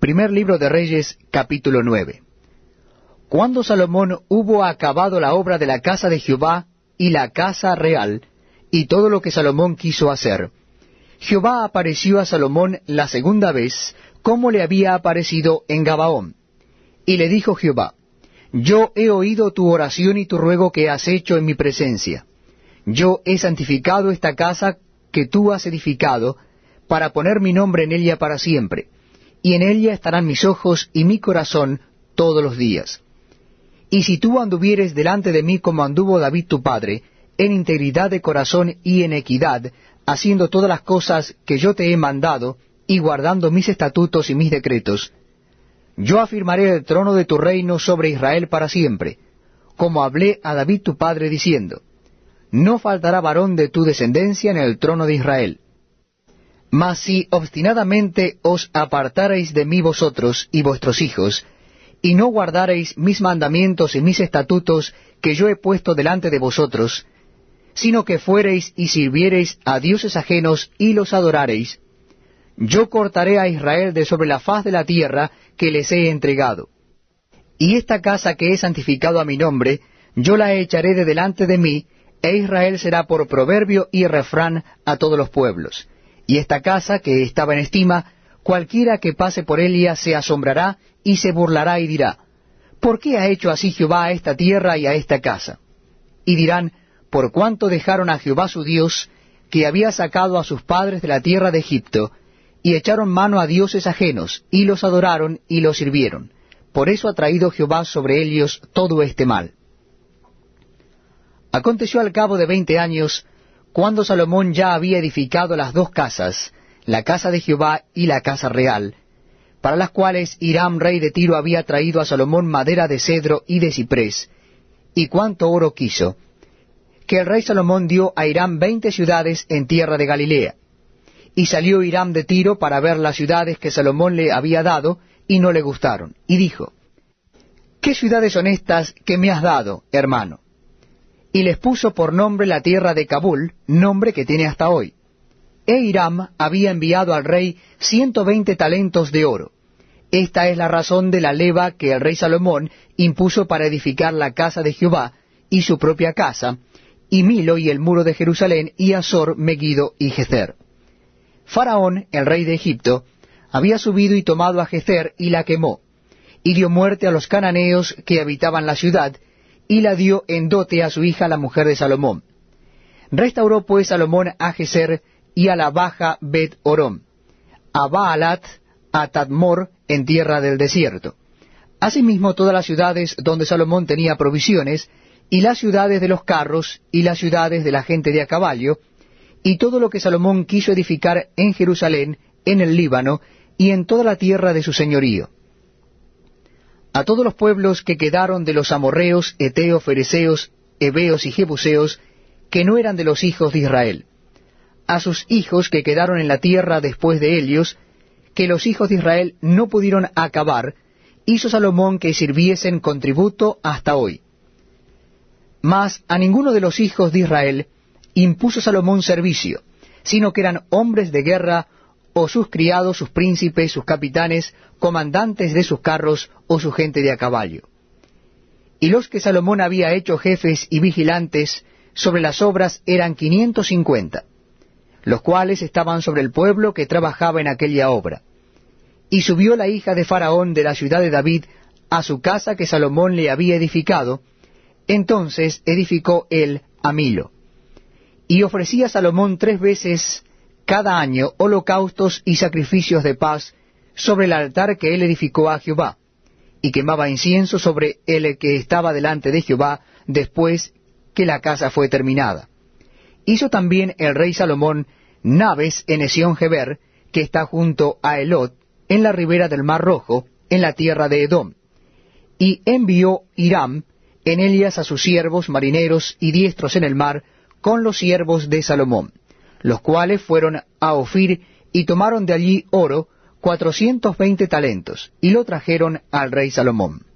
Primer libro de Reyes, capítulo 9. Cuando Salomón hubo acabado la obra de la casa de Jehová y la casa real, y todo lo que Salomón quiso hacer, Jehová apareció a Salomón la segunda vez, como le había aparecido en Gabaón. Y le dijo Jehová: Yo he oído tu oración y tu ruego que has hecho en mi presencia. Yo he santificado esta casa que tú has edificado, para poner mi nombre en ella para siempre, y en ella estarán mis ojos y mi corazón todos los días. Y si tú anduvieres delante de mí como anduvo David tu padre, en integridad de corazón y en equidad, haciendo todas las cosas que yo te he mandado, y guardando mis estatutos y mis decretos, yo afirmaré el trono de tu reino sobre Israel para siempre, como hablé a David tu padre diciendo: No faltará varón de tu descendencia en el trono de Israel. Mas si obstinadamente os apartareis de mí vosotros y vuestros hijos, y no guardareis mis mandamientos y mis estatutos que yo he puesto delante de vosotros, sino que fuereis y sirviereis a dioses ajenos y los adorareis, yo cortaré a Israel de sobre la faz de la tierra que les he entregado. Y esta casa que he santificado a mi nombre, yo la echaré de delante de mí, e Israel será por proverbio y refrán a todos los pueblos. Y esta casa que estaba en estima, cualquiera que pase por ella se asombrará y se burlará y dirá: ¿Por qué ha hecho así Jehová a esta tierra y a esta casa? Y dirán: por cuanto dejaron a Jehová su Dios, que había sacado a sus padres de la tierra de Egipto, y echaron mano a dioses ajenos, y los adoraron y los sirvieron. Por eso ha traído Jehová sobre ellos todo este mal. Aconteció al cabo de 20 años, cuando Salomón ya había edificado las dos casas, la casa de Jehová y la casa real, para las cuales Hiram rey de Tiro había traído a Salomón madera de cedro y de ciprés, y cuánto oro quiso, que el rey Salomón dio a Hiram 20 ciudades en tierra de Galilea. Y salió Hiram de Tiro para ver las ciudades que Salomón le había dado, y no le gustaron. Y dijo: ¿Qué ciudades son estas que me has dado, hermano? Y les puso por nombre la tierra de Cabul, nombre que tiene hasta hoy. E Hiram había enviado al rey 120 talentos de oro. Esta es la razón de la leva que el rey Salomón impuso para edificar la casa de Jehová, y su propia casa, y Milo y el muro de Jerusalén, y Azor, Megiddo y Gezer. Faraón, el rey de Egipto, había subido y tomado a Gezer y la quemó, y dio muerte a los cananeos que habitaban la ciudad, y la dio en dote a su hija la mujer de Salomón. Restauró pues Salomón a Gezer y a la baja Bet Horom, a Baalat, a Tadmor en tierra del desierto. Asimismo todas las ciudades donde Salomón tenía provisiones, y las ciudades de los carros, y las ciudades de la gente de a caballo, y todo lo que Salomón quiso edificar en Jerusalén, en el Líbano, y en toda la tierra de su señorío. A todos los pueblos que quedaron de los amorreos, eteos, fereceos, heveos y jebuseos, que no eran de los hijos de Israel. A sus hijos que quedaron en la tierra después de ellos, que los hijos de Israel no pudieron acabar, hizo Salomón que sirviesen con tributo hasta hoy. Mas a ninguno de los hijos de Israel impuso Salomón servicio, sino que eran hombres de guerra, o sus criados, sus príncipes, sus capitanes, comandantes de sus carros, o su gente de a caballo. Y los que Salomón había hecho jefes y vigilantes sobre las obras eran 550, los cuales estaban sobre el pueblo que trabajaba en aquella obra. Y subió la hija de Faraón de la ciudad de David a su casa que Salomón le había edificado. Entonces edificó él a Milo. Y ofrecía Salomón 3 veces cada año holocaustos y sacrificios de paz sobre el altar que él edificó a Jehová, y quemaba incienso sobre el que estaba delante de Jehová después que la casa fue terminada. Hizo también el rey Salomón naves en Esión-Geber, que está junto a Elot, en la ribera del Mar Rojo, en la tierra de Edom. Y envió Hiram en ellas a sus siervos marineros y diestros en el mar, con los siervos de Salomón, los cuales fueron a Ofir y tomaron de allí oro 420 talentos, y lo trajeron al rey Salomón.